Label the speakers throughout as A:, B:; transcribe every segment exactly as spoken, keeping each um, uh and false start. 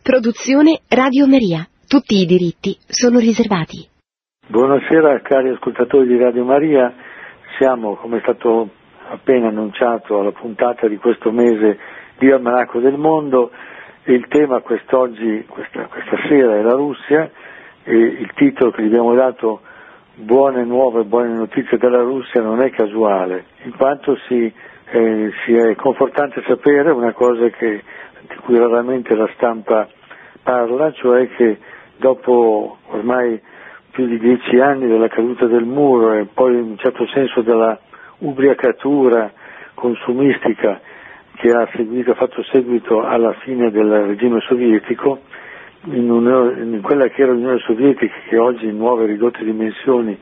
A: Produzione Radio Maria. Tutti i diritti sono riservati.
B: Buonasera cari ascoltatori di Radio Maria, siamo, come è stato appena annunciato, alla puntata di questo mese di Almanacco del Mondo e il tema quest'oggi, questa, questa sera è la Russia e il titolo che gli abbiamo dato Buone nuove, buone notizie dalla Russia non è casuale, in quanto si, eh, si è confortante sapere una cosa che di cui raramente la stampa parla, cioè che dopo ormai più di dieci anni dalla caduta del muro e poi in un certo senso della ubriacatura consumistica che ha seguito, ha fatto seguito alla fine del regime sovietico, in, in quella che era l'Unione Sovietica, che oggi in nuove ridotte dimensioni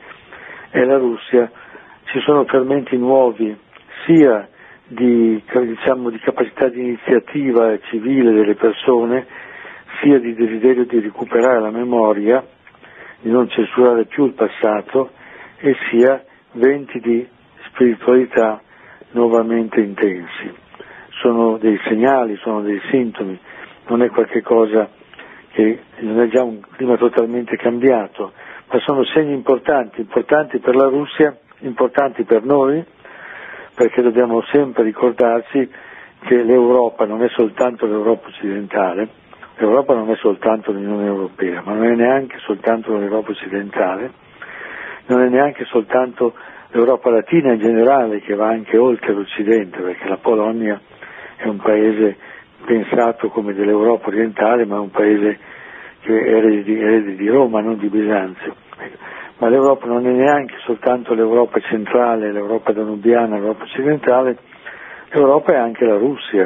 B: è la Russia, ci sono fermenti nuovi sia di, diciamo, di capacità di iniziativa civile delle persone, sia di desiderio di recuperare la memoria, di non censurare più il passato, e sia venti di spiritualità nuovamente intensi. Sono dei segnali, sono dei sintomi, non è qualche cosa che non è già un clima totalmente cambiato, ma sono segni importanti, importanti per la Russia, importanti per noi, perché dobbiamo sempre ricordarci che l'Europa non è soltanto l'Europa occidentale, l'Europa non è soltanto l'Unione Europea, ma non è neanche soltanto l'Europa occidentale, non è neanche soltanto l'Europa latina in generale, che va anche oltre l'Occidente, perché la Polonia è un paese pensato come dell'Europa orientale, ma è un paese che è erede di, erede di Roma, non di Bisanzio. Ma l'Europa non è neanche soltanto l'Europa centrale, l'Europa danubiana, l'Europa occidentale, l'Europa è anche la Russia,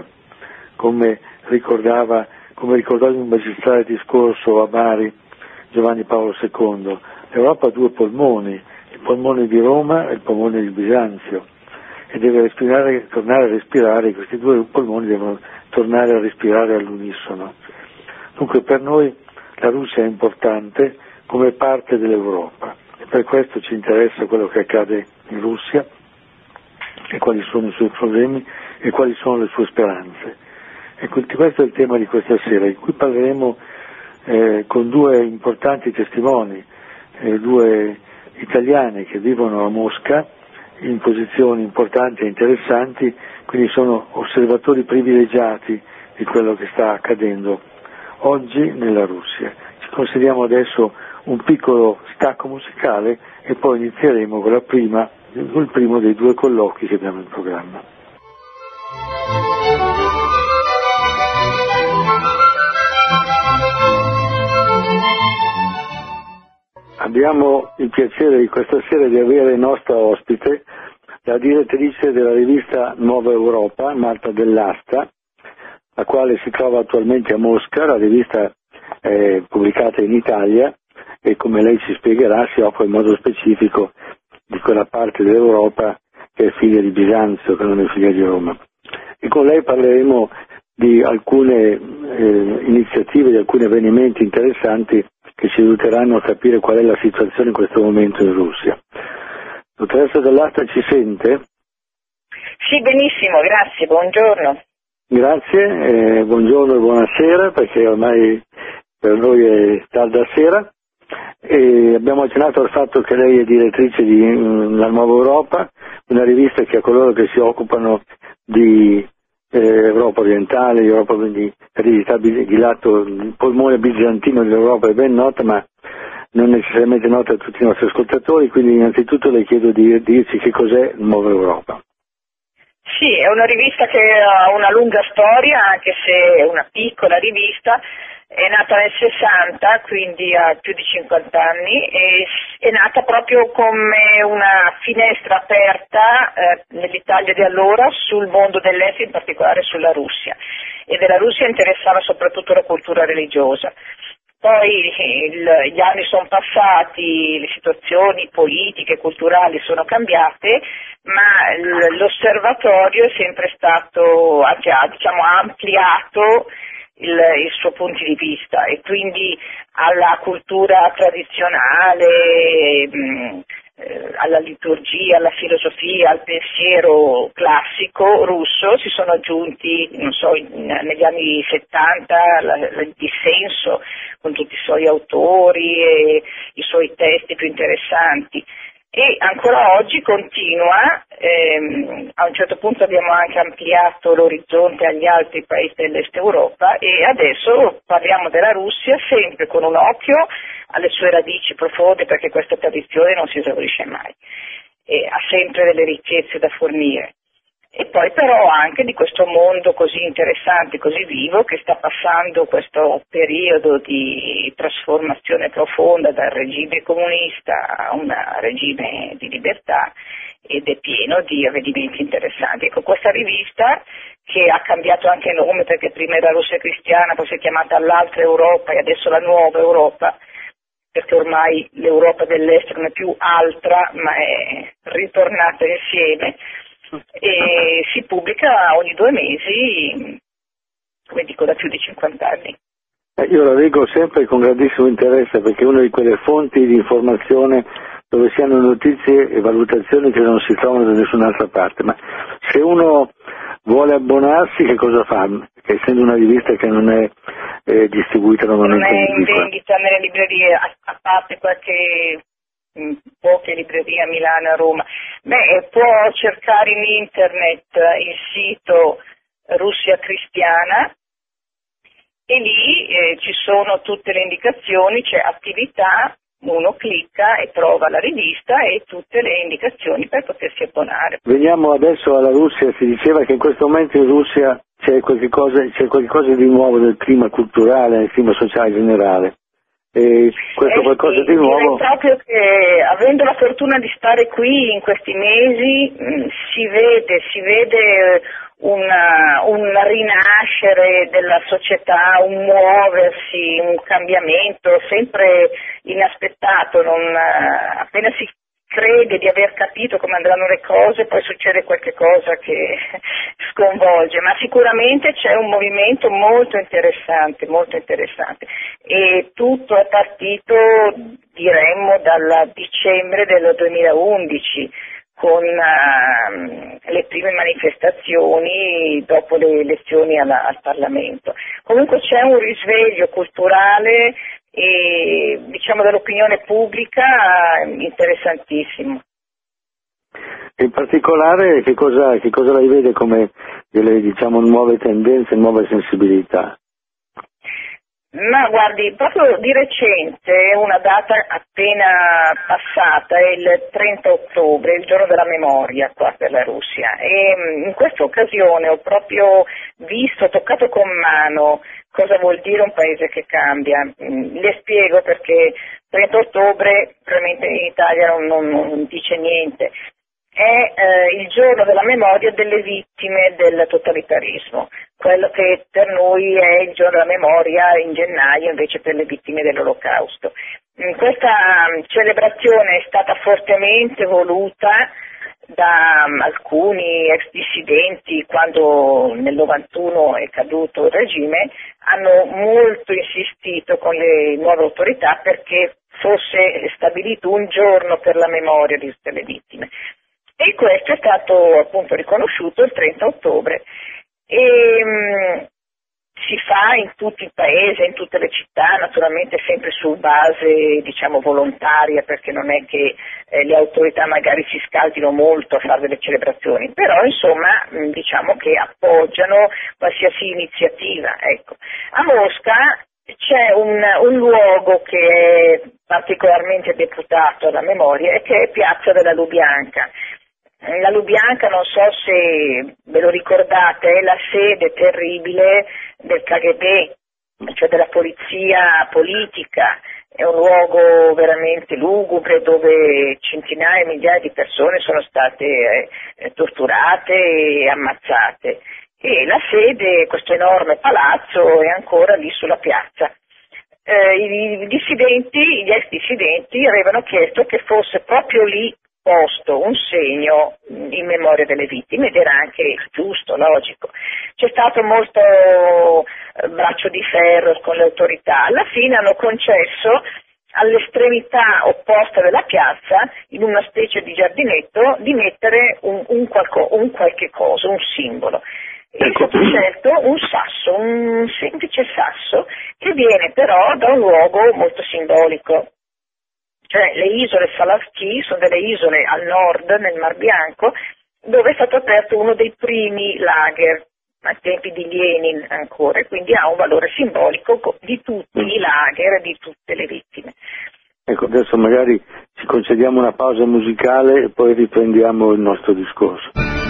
B: come ricordava, come ricordò in un magistrale discorso a Bari Giovanni Paolo secondo. L'Europa ha due polmoni, il polmone di Roma e il polmone di Bisanzio, e deve respirare, tornare a respirare, questi due polmoni devono tornare a respirare all'unisono. Dunque per noi la Russia è importante come parte dell'Europa e per questo ci interessa quello che accade in Russia e quali sono i suoi problemi e quali sono le sue speranze. E questo è il tema di questa sera, in cui parleremo eh, con due importanti testimoni, eh, due italiani che vivono a Mosca in posizioni importanti e interessanti, quindi sono osservatori privilegiati di quello che sta accadendo oggi nella Russia. Ci concediamo adesso un piccolo stacco musicale e poi inizieremo con la prima, con il primo dei due colloqui che abbiamo in programma. Abbiamo il piacere di questa sera di avere nostra ospite la direttrice della rivista Nuova Europa, Marta Dell'Asta, la quale si trova attualmente a Mosca. La rivista è pubblicata in Italia e, come lei ci spiegherà, si occupa in modo specifico di quella parte dell'Europa che è figlia di Bisanzio, che non è figlia di Roma. E con lei parleremo di alcune eh, iniziative, di alcuni avvenimenti interessanti che ci aiuteranno a capire qual è la situazione in questo momento in Russia. Dottoressa Dell'Asta, ci sente?
C: Sì, benissimo, grazie, buongiorno.
B: Grazie, eh, buongiorno e buonasera, perché ormai per noi è tarda sera. E abbiamo accennato al fatto che lei è direttrice di mh, La Nuova Europa, una rivista che a coloro che si occupano di eh, Europa orientale, di Europa di eredità di lato, il polmone bizantino dell'Europa è ben nota, ma non necessariamente nota a tutti i nostri ascoltatori, quindi innanzitutto le chiedo di dirci che cos'è Nuova Europa.
C: Sì, è una rivista che ha una lunga storia, anche se è una piccola rivista. È nata nel sessanta, quindi ha più di cinquanta anni, e è nata proprio come una finestra aperta eh, nell'Italia di allora sul mondo dell'est, in particolare sulla Russia. E della Russia interessava soprattutto la cultura religiosa. Poi il, gli anni sono passati, le situazioni politiche e culturali sono cambiate, ma l, l'osservatorio è sempre stato, ha, diciamo, ha ampliato Il, il suo punto di vista, e quindi alla cultura tradizionale, mh, eh, alla liturgia, alla filosofia, al pensiero classico russo si sono aggiunti, non so, in, negli anni settanta la, la, il dissenso con tutti i suoi autori e i suoi testi più interessanti. E ancora oggi continua, ehm, a un certo punto abbiamo anche ampliato l'orizzonte agli altri paesi dell'Est Europa e adesso parliamo della Russia sempre con un occhio alle sue radici profonde, perché questa tradizione non si esaurisce mai e ha sempre delle ricchezze da fornire. E poi però anche di questo mondo così interessante, così vivo, che sta passando questo periodo di trasformazione profonda dal regime comunista a un regime di libertà, ed è pieno di avvenimenti interessanti. Ecco, questa rivista, che ha cambiato anche nome perché prima era Russia Cristiana, poi si è chiamata l'altra Europa e adesso la nuova Europa, perché ormai l'Europa dell'Est non è più altra ma è ritornata insieme, e si pubblica ogni due mesi, come dico, da più di cinquanta anni.
B: Eh, io la leggo sempre con grandissimo interesse, perché è una di quelle fonti di informazione dove si hanno notizie e valutazioni che non si trovano da nessun'altra parte. Ma se uno vuole abbonarsi, che cosa fa? Perché essendo una rivista che non è eh, distribuita normalmente
C: non è in
B: in
C: vendita nelle librerie, a, a parte qualche mh, poche librerie a Milano e a Roma. Beh, può cercare in internet il sito Russia Cristiana e lì eh, ci sono tutte le indicazioni, c'è attività, uno clicca e trova la rivista e tutte le indicazioni per potersi abbonare.
B: Veniamo adesso alla Russia. Si diceva che in questo momento in Russia c'è qualche cosa, c'è qualche cosa di nuovo nel clima culturale, nel clima sociale generale. E questo
C: eh
B: qualcosa
C: sì,
B: di nuovo.
C: Direi proprio che, avendo la fortuna di stare qui in questi mesi, mh, si vede, si vede una, un rinascere della società, un muoversi, un cambiamento sempre inaspettato. Non, appena si crede di aver capito come andranno le cose, poi succede qualche cosa che sconvolge, ma sicuramente c'è un movimento molto interessante, molto interessante, e tutto è partito, diremmo, dal dicembre del duemilaundici, con uh, le prime manifestazioni dopo le elezioni alla, al Parlamento. Comunque c'è un risveglio culturale e, diciamo, dell'opinione pubblica interessantissimo.
B: In particolare che cosa, che cosa lei vede come delle, diciamo, nuove tendenze, nuove sensibilità?
C: Ma guardi, proprio di recente, una data appena passata, è il trenta ottobre, il giorno della memoria qua per la Russia, e in questa occasione ho proprio visto, toccato con mano cosa vuol dire un paese che cambia. Le spiego perché trenta ottobre probabilmente in Italia non, non, non dice niente. È eh, il giorno della memoria delle vittime del totalitarismo, quello che per noi è il giorno della memoria in gennaio invece per le vittime dell'Olocausto. Questa celebrazione è stata fortemente voluta da alcuni ex dissidenti. Quando nel novantuno è caduto il regime, hanno molto insistito con le nuove autorità perché fosse stabilito un giorno per la memoria di tutte le vittime. E questo è stato appunto riconosciuto il trenta ottobre e mh, si fa in tutto il paese, in tutte le città, naturalmente sempre su base, diciamo, volontaria, perché non è che eh, le autorità magari si scaldino molto a fare delle celebrazioni, però insomma mh, diciamo che appoggiano qualsiasi iniziativa. Ecco. A Mosca c'è un, un luogo che è particolarmente deputato alla memoria e che è Piazza della Lubianka. La Lubianka, non so se ve lo ricordate, è la sede terribile del K G B, cioè della polizia politica. È un luogo veramente lugubre dove centinaia e migliaia di persone sono state eh, torturate e ammazzate. E la sede, questo enorme palazzo, è ancora lì sulla piazza. Eh, i, i dissidenti, gli ex dissidenti avevano chiesto che fosse proprio lì posto un segno in memoria delle vittime, ed era anche giusto, logico. C'è stato molto braccio di ferro con le autorità. Alla fine hanno concesso all'estremità opposta della piazza, in una specie di giardinetto, di mettere un, un, qualco, un qualche cosa, un simbolo. E è stato scelto un sasso, un semplice sasso, che viene però da un luogo molto simbolico. Cioè le isole Salavski sono delle isole al nord, nel Mar Bianco, dove è stato aperto uno dei primi lager, ai tempi di Lenin ancora, e quindi ha un valore simbolico di tutti i lager e di tutte le vittime.
B: Ecco, adesso magari ci concediamo una pausa musicale e poi riprendiamo il nostro discorso.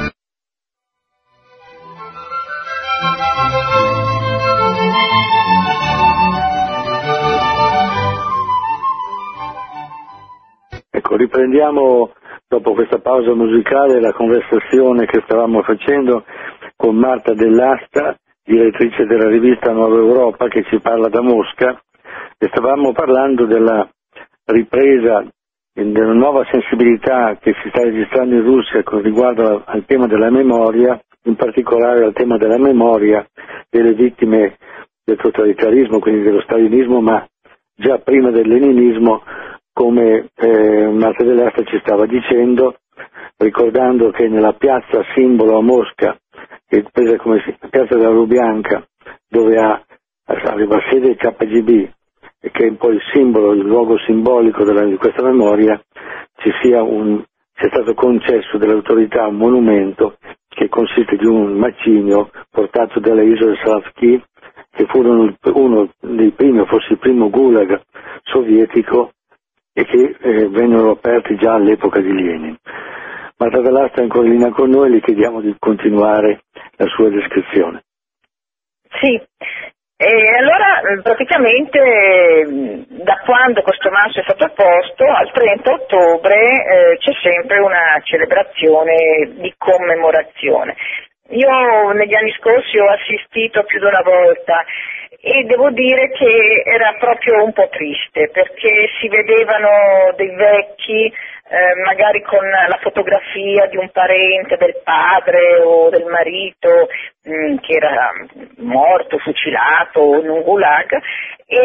B: Ecco, riprendiamo dopo questa pausa musicale la conversazione che stavamo facendo con Marta Dell'Asta, direttrice della rivista Nuova Europa, che ci parla da Mosca, e stavamo parlando della ripresa, della nuova sensibilità che si sta registrando in Russia con riguardo al tema della memoria, in particolare al tema della memoria delle vittime del totalitarismo, quindi dello stalinismo, ma già prima del leninismo, come eh, Marta Dell'Asta ci stava dicendo, ricordando che nella piazza simbolo a Mosca, che è presa come piazza della Lubyanka, dove ha, arriva sede il K G B, e che è un po' il simbolo, il luogo simbolico della, di questa memoria, ci sia un, sia stato concesso dalle autorità un monumento che consiste di un macigno portato dalle isole Salavski, che furono uno dei primi, o forse il primo gulag sovietico, e che eh, vennero aperti già all'epoca di Lenin. Marta Dell'Asta è ancora in linea con noi, le chiediamo di continuare la sua descrizione.
C: Sì, e allora praticamente da quando questo masso è stato posto al trenta ottobre eh, c'è sempre una celebrazione di commemorazione. Io negli anni scorsi ho assistito più di una volta e devo dire che era proprio un po' triste, perché si vedevano dei vecchi, eh, magari con la fotografia di un parente, del padre o del marito mh, che era morto, fucilato in un gulag, e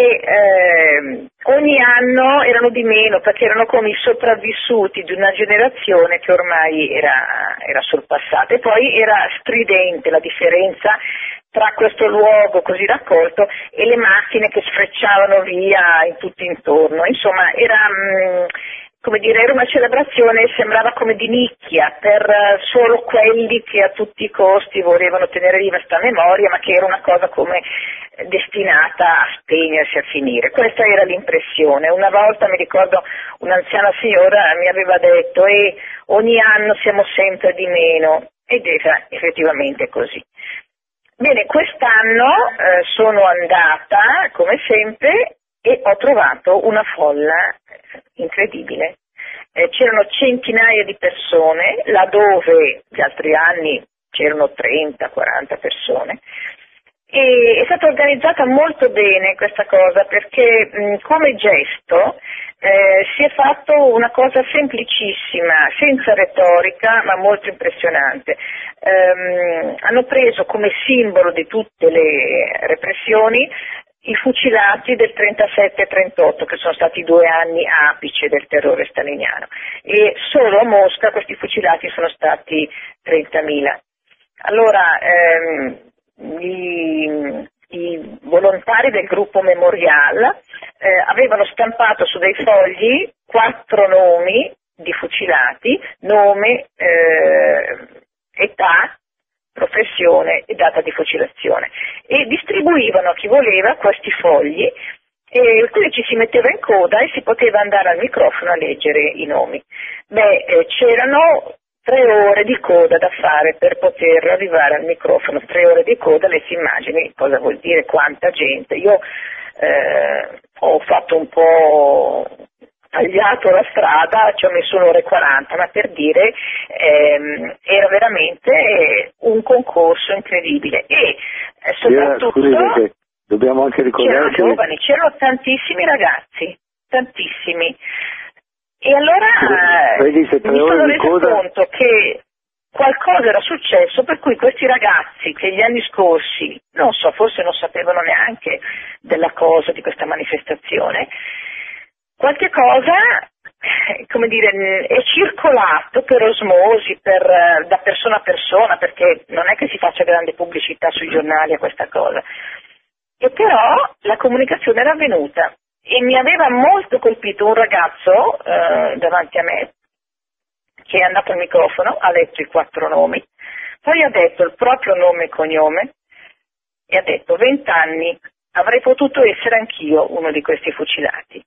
C: eh, ogni anno erano di meno, perché erano come i sopravvissuti di una generazione che ormai era, era sorpassata. E poi era stridente la differenza tra questo luogo così raccolto e le macchine che sfrecciavano via in tutto intorno. Insomma, era, mh, come dire, era una celebrazione, sembrava come di nicchia, per uh, solo quelli che a tutti i costi volevano tenere viva questa memoria, ma che era una cosa come destinata a spegnersi, a finire. Questa era l'impressione. Una volta mi ricordo un'anziana signora mi aveva detto e ogni anno siamo sempre di meno, ed era effettivamente così. Bene, quest'anno eh, sono andata, come sempre, e ho trovato una folla incredibile. Eh, c'erano centinaia di persone, laddove gli altri anni c'erano trenta quaranta persone, e è stata organizzata molto bene questa cosa, perché mh, come gesto eh, si è fatto una cosa semplicissima, senza retorica, ma molto impressionante. Um, hanno preso come simbolo di tutte le repressioni i fucilati del trentasette trentotto, che sono stati due anni apice del terrore staliniano, e solo a Mosca questi fucilati sono stati trentamila. Allora ehm, i, i volontari del gruppo Memorial eh, avevano stampato su dei fogli quattro nomi di fucilati, nome, eh, età, professione e data di fucilazione, e distribuivano a chi voleva questi fogli, e quindi ci si metteva in coda e si poteva andare al microfono a leggere i nomi. Beh, eh, c'erano tre ore di coda da fare per poter arrivare al microfono, tre ore di coda, le si immagini cosa vuol dire, quanta gente. Io eh, ho fatto un po', tagliato la strada, ci ho messo un'ora e quaranta, ma per dire ehm, era veramente un concorso incredibile, e eh, soprattutto
B: yeah, dobbiamo anche ricordare
C: c'erano
B: che
C: giovani, c'erano tantissimi ragazzi, tantissimi, e allora eh, mi sono reso coda... conto che qualcosa era successo, per cui questi ragazzi che gli anni scorsi, non so, forse non sapevano neanche della cosa, di questa manifestazione, qualche cosa, come dire, è circolato per osmosi, per, da persona a persona, perché non è che si faccia grande pubblicità sui giornali a questa cosa. E però la comunicazione era avvenuta e mi aveva molto colpito un ragazzo eh, davanti a me che è andato al microfono, ha letto i quattro nomi, poi ha detto il proprio nome e cognome e ha detto vent'anni, avrei potuto essere anch'io uno di questi fucilati.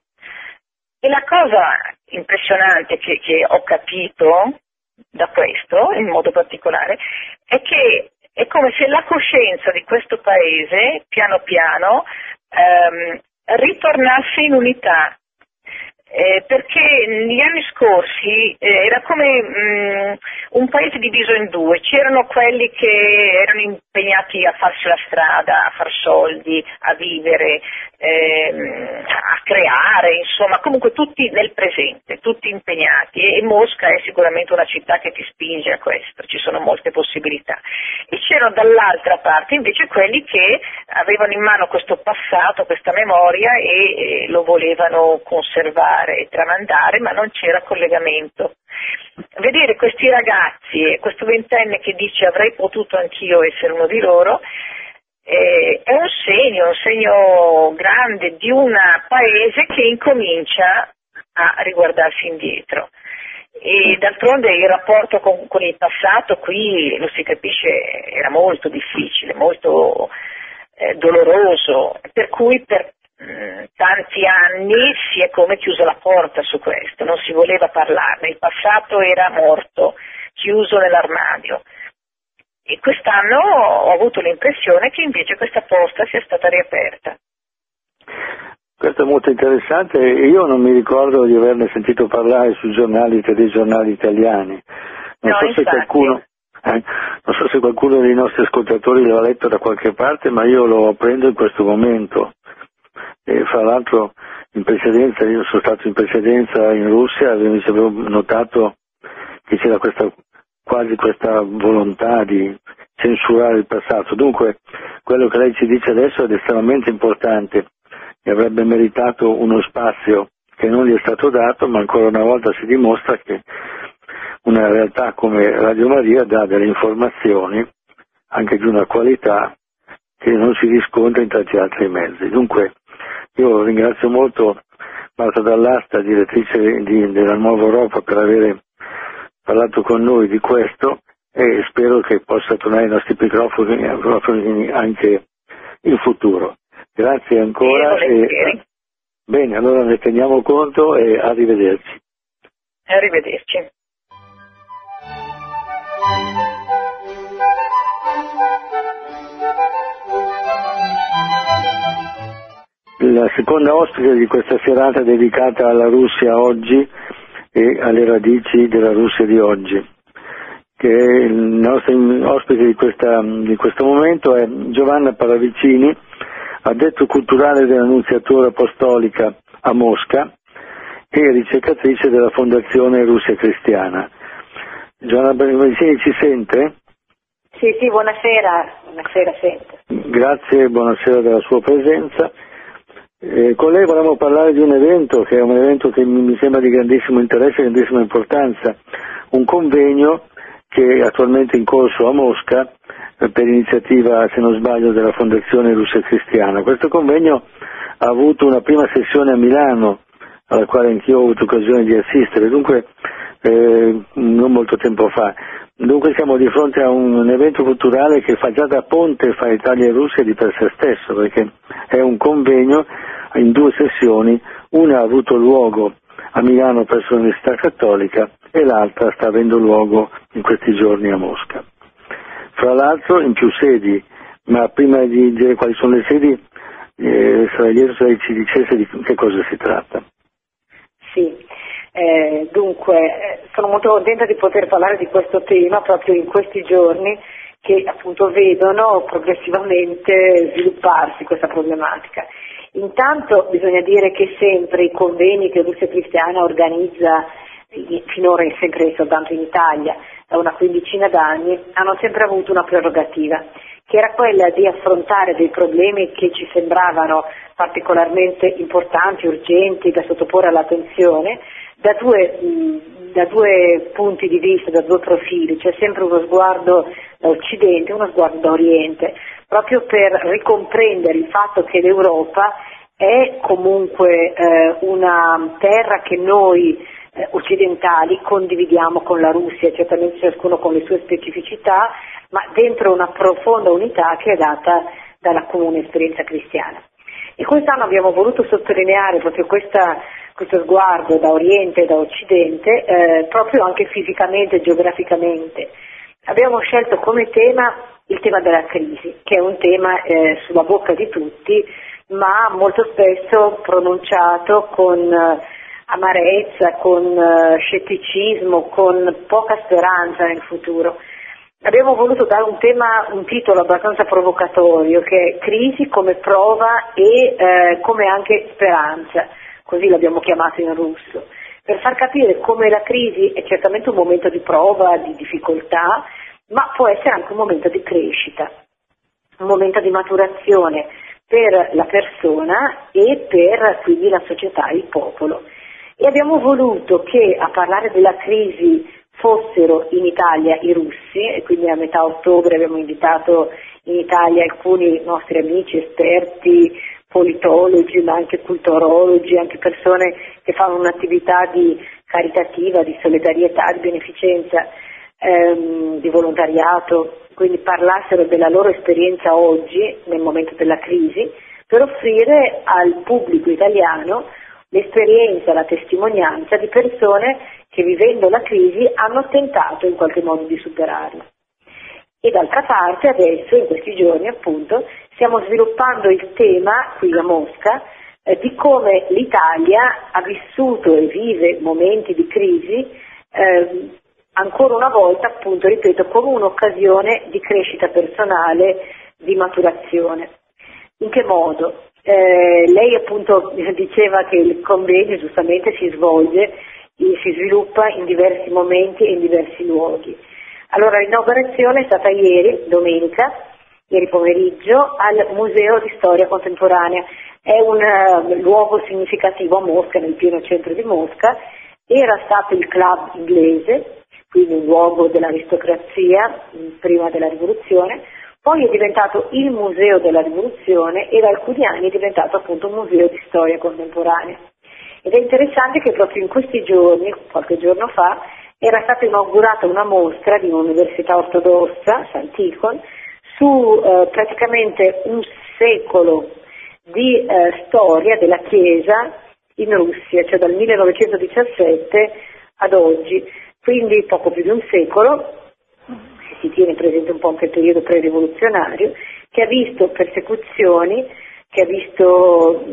C: E la cosa impressionante che, che ho capito da questo, in modo particolare, è che è come se la coscienza di questo paese, piano piano, ehm, ritornasse in unità. Eh, perché negli anni scorsi eh, era come mh, un paese diviso in due, c'erano quelli che erano impegnati a farsi la strada, a far soldi, a vivere, eh, a creare, insomma, comunque tutti nel presente, tutti impegnati e Mosca è sicuramente una città che ti spinge a questo, ci sono molte possibilità. E c'erano dall'altra parte invece quelli che avevano in mano questo passato, questa memoria e, e lo volevano conservare e tramandare, ma non c'era collegamento. Vedere questi ragazzi e questo ventenne che dice avrei potuto anch'io essere uno di loro eh, è un segno, un segno grande di un paese che incomincia a riguardarsi indietro. E d'altronde il rapporto con, con il passato qui, lo si capisce, era molto difficile, molto eh, doloroso, per cui per tanti anni si è come chiuso la porta su questo, non si voleva parlarne, il passato era morto, chiuso nell'armadio. E quest'anno ho avuto l'impressione che invece questa porta sia stata riaperta.
B: Questo è molto interessante e io non mi ricordo di averne sentito parlare sui giornali, dei giornali italiani. Non
C: no,
B: so
C: infatti.
B: se qualcuno eh, non so se qualcuno dei nostri ascoltatori l'ha letto da qualche parte, ma io lo prendo in questo momento. E fra l'altro in precedenza, io sono stato in precedenza in Russia e mi avevo notato che c'era questa, quasi questa volontà di censurare il passato. Dunque quello che lei ci dice adesso è estremamente importante e avrebbe meritato uno spazio che non gli è stato dato, ma ancora una volta si dimostra che una realtà come Radio Maria dà delle informazioni anche di una qualità che non si riscontra in tanti altri mezzi. Dunque io ringrazio molto Marta Dall'Asta, direttrice di, della Nuova Europa, per aver parlato con noi di questo e spero che possa tornare ai nostri microfoni anche in futuro. Grazie ancora. E, bene, allora ne teniamo conto e arrivederci.
C: Arrivederci.
B: La seconda ospite di questa serata dedicata alla Russia oggi e alle radici della Russia di oggi, che il nostro ospite di, questa, di questo momento è Giovanna Pallavicini, addetto culturale dell'Annunziatura Apostolica a Mosca e ricercatrice della Fondazione Russia Cristiana. Giovanna Pallavicini ci sente?
D: Sì, sì, buonasera, buonasera, sento.
B: Grazie, buonasera della sua presenza. Eh, con lei volevamo parlare di un evento che è un evento che mi sembra di grandissimo interesse e grandissima importanza, un convegno che è attualmente in corso a Mosca eh, per iniziativa, se non sbaglio, della Fondazione Russia Cristiana. Questo convegno ha avuto una prima sessione a Milano, alla quale anch'io ho avuto occasione di assistere, dunque eh, non molto tempo fa. Dunque siamo di fronte a un evento culturale che fa già da ponte fra Italia e Russia di per sé stesso, perché è un convegno in due sessioni, una ha avuto luogo a Milano presso l'Università Cattolica e l'altra sta avendo luogo in questi giorni a Mosca. Fra l'altro in più sedi, ma prima di dire quali sono le sedi, eh, sarei lieto se lei ci dicesse di che cosa si tratta.
D: Sì. Eh, dunque, sono molto contenta di poter parlare di questo tema proprio in questi giorni che appunto vedono progressivamente svilupparsi questa problematica. Intanto bisogna dire che sempre i convegni che Russia Cristiana organizza, finora è sempre soltanto in Italia, da una quindicina d'anni, hanno sempre avuto una prerogativa, che era quella di affrontare dei problemi che ci sembravano particolarmente importanti, urgenti, da sottoporre all'attenzione, da due, da due punti di vista, da due profili. C'è sempre uno sguardo da Occidente e uno sguardo da Oriente, proprio per ricomprendere il fatto che l'Europa è comunque eh, una terra che noi eh, occidentali condividiamo con la Russia, certamente ciascuno con le sue specificità, ma dentro una profonda unità che è data dalla comune esperienza cristiana. E quest'anno abbiamo voluto sottolineare proprio questa, questo sguardo da Oriente e da Occidente, eh, proprio anche fisicamente e geograficamente. Abbiamo scelto come tema il tema della crisi, che è un tema eh, sulla bocca di tutti, ma molto spesso pronunciato con eh, amarezza, con eh, scetticismo, con poca speranza nel futuro. Abbiamo voluto dare un tema, un titolo abbastanza provocatorio, che è Crisi come prova e eh, come anche speranza, così l'abbiamo chiamato in russo, per far capire come la crisi è certamente un momento di prova, di difficoltà, ma può essere anche un momento di crescita, un momento di maturazione per la persona e per quindi la società, il popolo. E abbiamo voluto che a parlare della crisi fossero in Italia i russi, e quindi a metà ottobre abbiamo invitato in Italia alcuni nostri amici, esperti, politologi, ma anche culturologi, anche persone che fanno un'attività di caritativa, di solidarietà, di beneficenza, ehm, di volontariato, quindi parlassero della loro esperienza oggi, nel momento della crisi, per offrire al pubblico italiano l'esperienza, la testimonianza di persone che vivendo la crisi hanno tentato in qualche modo di superarla. E d'altra parte adesso, in questi giorni appunto, stiamo sviluppando il tema qui a Mosca eh, di come l'Italia ha vissuto e vive momenti di crisi eh, ancora una volta, appunto, ripeto, come un'occasione di crescita personale, di maturazione. In che modo? Eh, lei appunto diceva che il convegno giustamente si svolge, si sviluppa in diversi momenti e in diversi luoghi. Allora l'inaugurazione è stata ieri, domenica, ieri pomeriggio, al Museo di Storia Contemporanea. È un uh, luogo significativo a Mosca, nel pieno centro di Mosca. Era stato il club inglese, quindi un luogo dell'aristocrazia prima della rivoluzione, poi è diventato il Museo della Rivoluzione e da alcuni anni è diventato appunto un museo di storia contemporanea. Ed è interessante che proprio in questi giorni, qualche giorno fa, era stata inaugurata una mostra di un'università ortodossa, Sant'Ikon, su eh, praticamente un secolo di eh, storia della Chiesa in Russia, cioè dal millenovecentodiciassette ad oggi, quindi poco più di un secolo. Si tiene presente un po' anche il periodo pre-rivoluzionario, che ha visto persecuzioni, che ha visto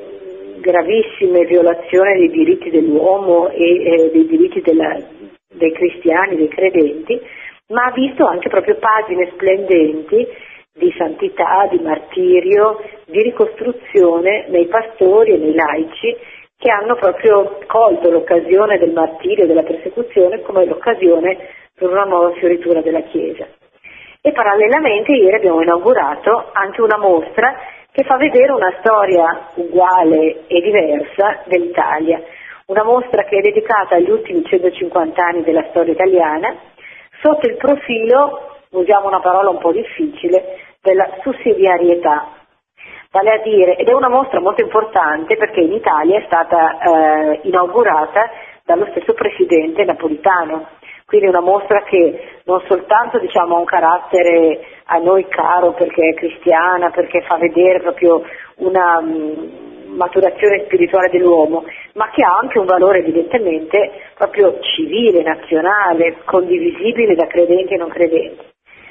D: gravissime violazioni dei diritti dell'uomo e eh, dei diritti della, dei cristiani, dei credenti, ma ha visto anche proprio pagine splendenti di santità, di martirio, di ricostruzione nei pastori e nei laici, che hanno proprio colto l'occasione del martirio e della persecuzione come l'occasione per una nuova fioritura della Chiesa. E parallelamente ieri abbiamo inaugurato anche una mostra che fa vedere una storia uguale e diversa dell'Italia, una mostra che è dedicata agli ultimi centocinquanta anni della storia italiana, sotto il profilo, usiamo una parola un po' difficile, della sussidiarietà. Vale a dire, ed è una mostra molto importante perché in Italia è stata eh, inaugurata dallo stesso presidente Napolitano, quindi è una mostra che non soltanto diciamo ha un carattere a noi caro perché è cristiana, perché fa vedere proprio una um, maturazione spirituale dell'uomo, ma che ha anche un valore evidentemente proprio civile, nazionale, condivisibile da credenti e non credenti.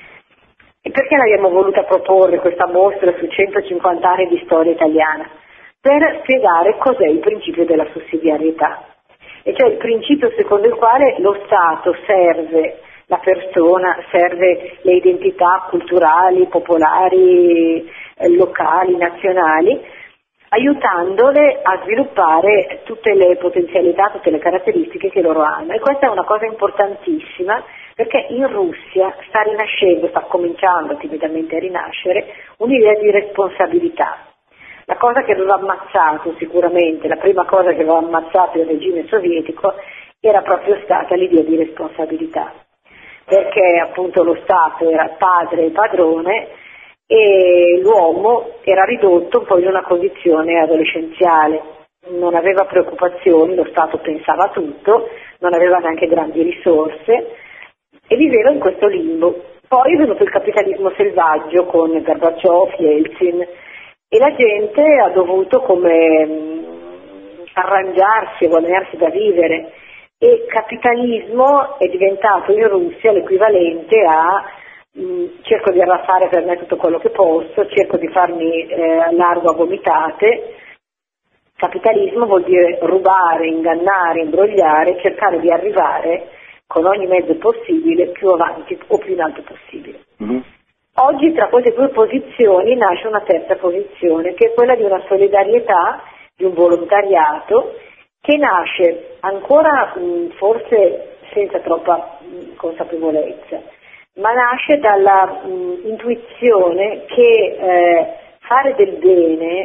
D: E perché l'abbiamo voluta proporre questa mostra su centocinquanta anni di storia italiana? Per spiegare cos'è il principio della sussidiarietà, e cioè il principio secondo il quale lo Stato serve la persona, serve le identità culturali, popolari, eh, locali, nazionali, aiutandole a sviluppare tutte le potenzialità, tutte le caratteristiche che loro hanno. E questa è una cosa importantissima perché in Russia sta rinascendo, sta cominciando timidamente a rinascere, un'idea di responsabilità. La cosa che aveva ammazzato sicuramente, la prima cosa che aveva ammazzato il regime sovietico era proprio stata l'idea di responsabilità, perché appunto lo Stato era padre e padrone e l'uomo era ridotto un po' in una condizione adolescenziale, non aveva preoccupazioni, lo Stato pensava a tutto, non aveva neanche grandi risorse e viveva in questo limbo. Poi è venuto il capitalismo selvaggio con Gorbaciov, Yeltsin, e la gente ha dovuto come mh, arrangiarsi e guadagnarsi da vivere, e capitalismo è diventato in Russia l'equivalente a mh, cerco di arraffare per me tutto quello che posso, cerco di farmi eh, largo a gomitate. Capitalismo vuol dire rubare, ingannare, imbrogliare, cercare di arrivare con ogni mezzo possibile più avanti o più in alto possibile. Mm-hmm. Oggi tra queste due posizioni nasce una terza posizione, che è quella di una solidarietà, di un volontariato, che nasce ancora mh, forse senza troppa mh, consapevolezza, ma nasce dalla mh, intuizione che eh, fare del bene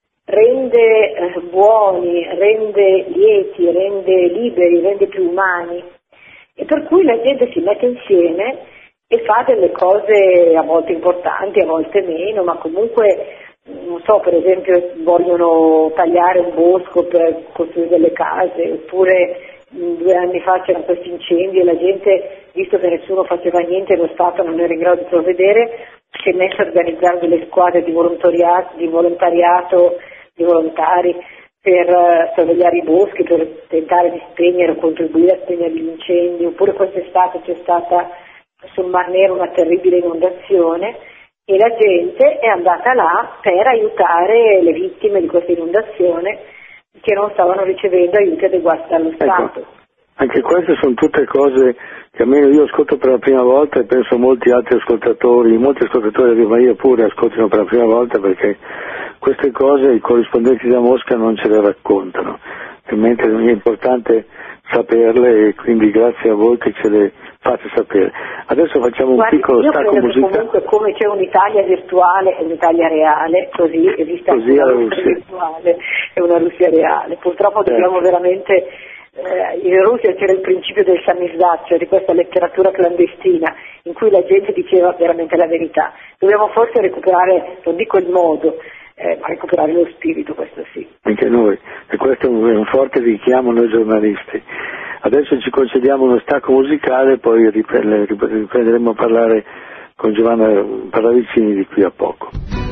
D: rende eh, buoni, rende lieti, rende liberi, rende più umani, e per cui la gente si mette insieme e fa delle cose a volte importanti, a volte meno, ma comunque, non so, per esempio vogliono tagliare un bosco per costruire delle case, oppure due anni fa c'erano questi incendi e la gente, visto che nessuno faceva niente e lo Stato non era in grado di provvedere, si è messo a organizzare delle squadre di volontariato, di volontariato, di volontari per uh, sorvegliare i boschi, per tentare di spegnere o contribuire a spegnere gli incendi. Oppure quest'estate c'è stata sul Mar Nero una terribile inondazione e la gente è andata là per aiutare le vittime di questa inondazione che non stavano ricevendo aiuti adeguati dallo Stato.
B: Ecco, anche queste sono tutte cose che almeno io ascolto per la prima volta e penso molti altri ascoltatori, molti ascoltatori di Maria pure ascoltano per la prima volta, perché queste cose i corrispondenti da Mosca non ce le raccontano, mentre è importante saperle, e quindi grazie a voi che ce le fate sapere. Adesso facciamo un
D: Guardi,
B: piccolo stacco musicale.
D: Comunque come c'è un'Italia virtuale e un'Italia reale, così esiste
B: così
D: una Russia virtuale e una Russia reale. Purtroppo certo. Dobbiamo veramente, eh, in Russia c'era il principio del samizdat, cioè di questa letteratura clandestina in cui la gente diceva veramente la verità. Dobbiamo forse recuperare, non dico il modo, eh, ma recuperare lo spirito, questo sì.
B: Anche noi, e questo è un, è un forte richiamo noi giornalisti. Adesso ci concediamo uno stacco musicale e poi riprende, riprenderemo a parlare con Giovanna Pallavicini di qui a poco.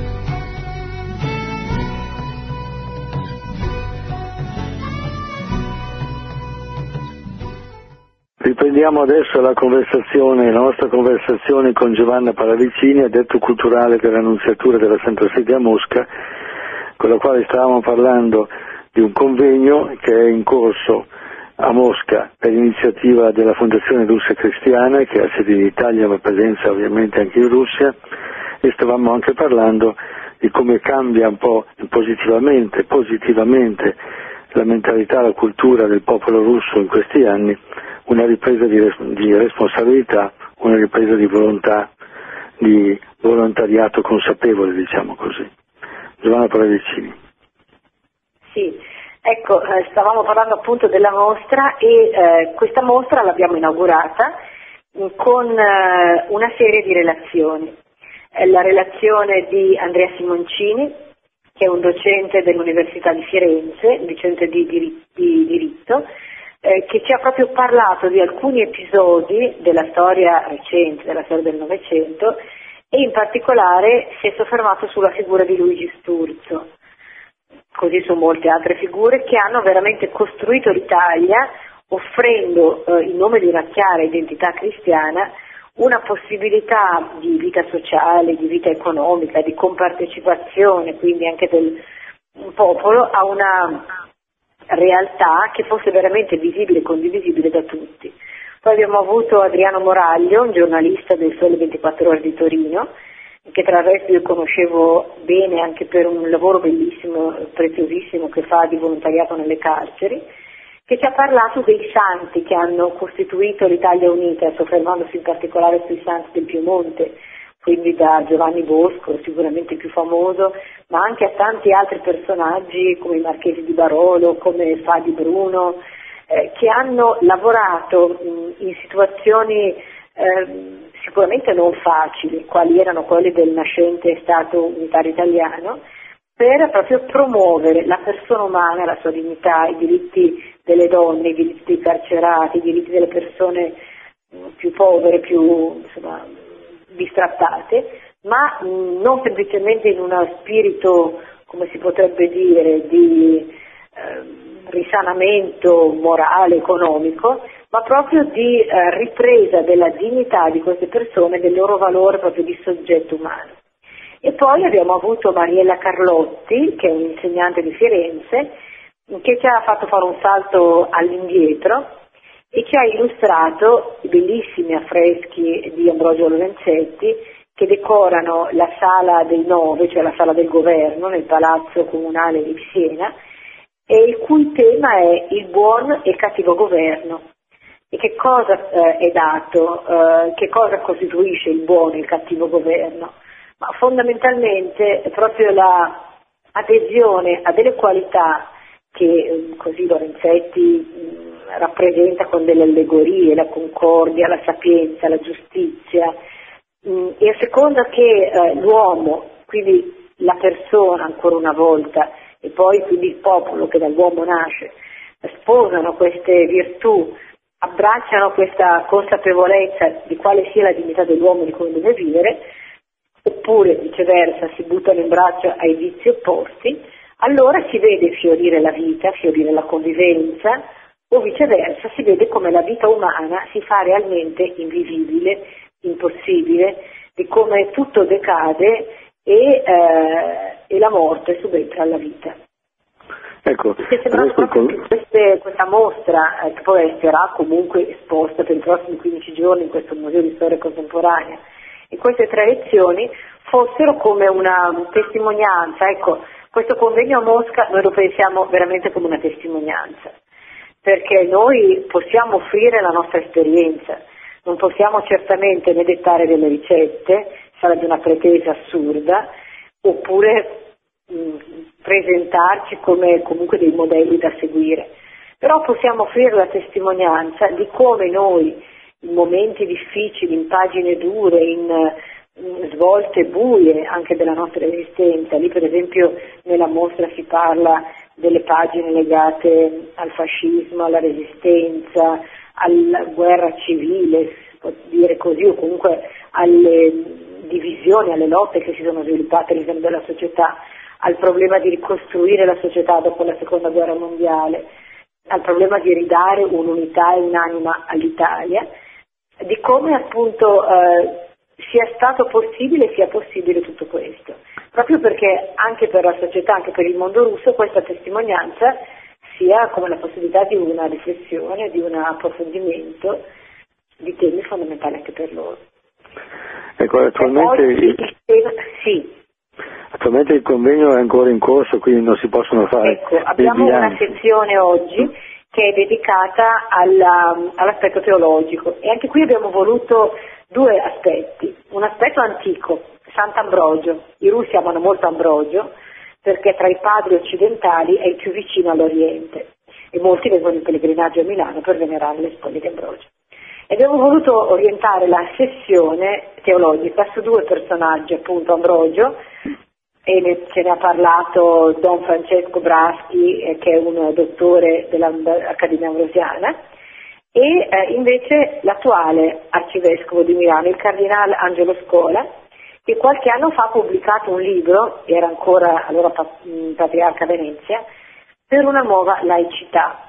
B: Riprendiamo adesso la conversazione, la nostra conversazione con Giovanna Pallavicini, addetto culturale dell'Annunziatura della Santa Sede a Mosca, con la quale stavamo parlando di un convegno che è in corso a Mosca per iniziativa della Fondazione Russia Cristiana, che ha sede in Italia ma presenza ovviamente anche in Russia, e stavamo anche parlando di come cambia un po' positivamente, positivamente la mentalità, la cultura del popolo russo in questi anni, una ripresa di, res- di responsabilità, una ripresa di volontà, di volontariato consapevole, diciamo così. Giovanna Pallavicini.
D: Sì. Ecco, eh, stavamo parlando appunto della mostra e eh, questa mostra l'abbiamo inaugurata mh, con eh, una serie di relazioni. È la relazione di Andrea Simoncini, che è un docente dell'Università di Firenze, docente di, di, di diritto, eh, che ci ha proprio parlato di alcuni episodi della storia recente, della storia del Novecento, e in particolare si è soffermato sulla figura di Luigi Sturzo. Così su molte altre figure che hanno veramente costruito l'Italia, offrendo eh, in nome di una chiara identità cristiana una possibilità di vita sociale, di vita economica, di compartecipazione quindi anche del popolo a una realtà che fosse veramente visibile e condivisibile da tutti. Poi abbiamo avuto Adriano Moraglio, un giornalista del Sole ventiquattro Ore di Torino, che tra l'altro io conoscevo bene anche per un lavoro bellissimo, preziosissimo che fa di volontariato nelle carceri, che ci ha parlato dei santi che hanno costituito l'Italia Unita, soffermandosi in particolare sui santi del Piemonte, quindi da Giovanni Bosco, sicuramente il più famoso, ma anche a tanti altri personaggi come i Marchesi di Barolo, come Fadi Bruno, eh, che hanno lavorato mh, in situazioni eh, sicuramente non facili, quali erano quelle del nascente Stato unitario italiano, per proprio promuovere la persona umana, la sua dignità, i diritti delle donne, i diritti dei carcerati, i diritti delle persone mh, più povere, più insomma, distrattate, ma mh, non semplicemente in uno spirito, come si potrebbe dire, di eh, risanamento morale, economico, ma proprio di eh, ripresa della dignità di queste persone, del loro valore proprio di soggetto umano. E poi abbiamo avuto Mariella Carlotti, che è un'insegnante di Firenze, che ci ha fatto fare un salto all'indietro e ci ha illustrato i bellissimi affreschi di Ambrogio Lorenzetti che decorano la sala dei Nove, cioè la sala del governo nel Palazzo Comunale di Siena, e il cui tema è il buon e cattivo governo. E che cosa eh, è dato, eh, che cosa costituisce il buono e il cattivo governo? Ma fondamentalmente è proprio la adesione a delle qualità che eh, così Lorenzetti mh, rappresenta con delle allegorie, la concordia, la sapienza, la giustizia, mh, e a seconda che eh, l'uomo, quindi la persona ancora una volta, e poi quindi il popolo che dall'uomo nasce, sposano queste virtù, abbracciano questa consapevolezza di quale sia la dignità dell'uomo e di come deve vivere, oppure viceversa si buttano in braccio ai vizi opposti, allora si vede fiorire la vita, fiorire la convivenza, o viceversa si vede come la vita umana si fa realmente invivibile, impossibile, di come tutto decade e, eh, e la morte subentra alla vita.
B: Ecco,
D: Mi sembra proprio che queste, questa mostra, eh, che poi sarà comunque esposta per i prossimi quindici giorni in questo Museo di Storia Contemporanea, e queste tre lezioni fossero come una testimonianza. Ecco, questo convegno a Mosca noi lo pensiamo veramente come una testimonianza, perché noi possiamo offrire la nostra esperienza, non possiamo certamente né dettare delle ricette, sarebbe una pretesa assurda, oppure mh, presentarci come comunque dei modelli da seguire, però possiamo offrire la testimonianza di come noi in momenti difficili, in pagine dure, in, in svolte buie anche della nostra esistenza. Lì per esempio nella mostra si parla delle pagine legate al fascismo, alla resistenza, alla guerra civile, si può dire così, o comunque alle divisioni, alle lotte che si sono sviluppate all'interno della società, al problema di ricostruire la società dopo la seconda guerra mondiale, al problema di ridare un'unità e un'anima all'Italia, di come appunto eh, sia stato possibile, sia possibile tutto questo, proprio perché anche per la società, anche per il mondo russo, questa testimonianza sia come la possibilità di una riflessione, di un approfondimento di temi fondamentali anche per loro.
B: Ecco, attualmente,
D: il tema, sì.
B: attualmente il convegno è ancora in corso, quindi non si possono fare.
D: Ecco, abbiamo una sezione oggi che è dedicata alla, all'aspetto teologico, e anche qui abbiamo voluto due aspetti. Un aspetto antico, Sant'Ambrogio. I russi amano molto Ambrogio perché tra i padri occidentali è il più vicino all'Oriente e molti vengono in pellegrinaggio a Milano per venerare le spoglie di Ambrogio. E abbiamo voluto orientare la sessione teologica su due personaggi, appunto Ambrogio, e ne, ce ne ha parlato Don Francesco Braschi, eh, che è un dottore dell'Accademia Ambrosiana, e eh, invece l'attuale arcivescovo di Milano, il cardinale Angelo Scola, che qualche anno fa ha pubblicato un libro, era ancora allora patriarca Venezia, per una nuova laicità,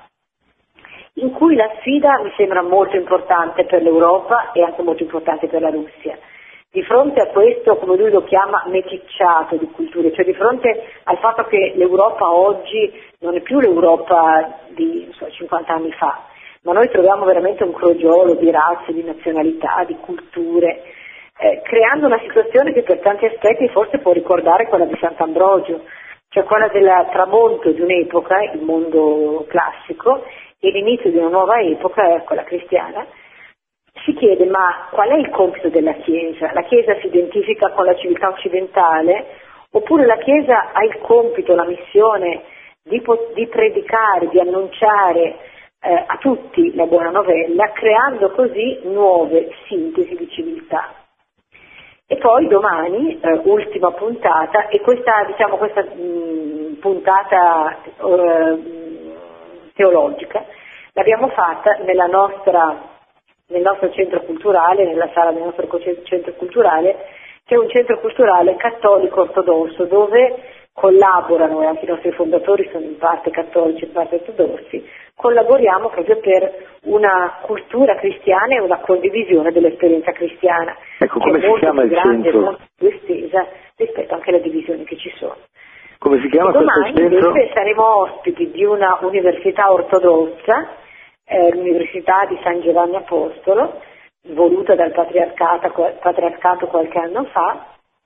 D: in cui la sfida mi sembra molto importante per l'Europa e anche molto importante per la Russia. Di fronte a questo, come lui lo chiama, meticciato di culture, cioè di fronte al fatto che l'Europa oggi non è più l'Europa di so, cinquanta anni fa, ma noi troviamo veramente un crogiolo di razze, di nazionalità, di culture, eh, creando una situazione che per tanti aspetti forse può ricordare quella di Sant'Ambrogio, cioè quella del tramonto di un'epoca, il mondo classico, e l'inizio di una nuova epoca, quella cristiana, si chiede ma qual è il compito della Chiesa? La Chiesa si identifica con la civiltà occidentale oppure la Chiesa ha il compito, la missione di, di predicare, di annunciare eh, a tutti la buona novella, creando così nuove sintesi di civiltà? E poi domani, eh, ultima puntata, e questa, diciamo, questa mh, puntata eh, teologica l'abbiamo fatta nella nostra, nel nostro centro culturale, nella sala del nostro centro culturale, che è un centro culturale cattolico ortodosso, dove collaborano, e anche i nostri fondatori sono in parte cattolici e in parte ortodossi, collaboriamo proprio per una cultura cristiana e una condivisione dell'esperienza cristiana,
B: ecco,
D: che
B: come
D: è
B: si
D: molto
B: chiama
D: più
B: il
D: grande e
B: centro?
D: molto più estesa rispetto anche alle divisioni che ci sono.
B: Come si chiama
D: E
B: questo
D: domani
B: centro?
D: invece saremo ospiti di una università ortodossa, eh, l'Università di San Giovanni Apostolo, voluta dal patriarcato, patriarcato qualche anno fa,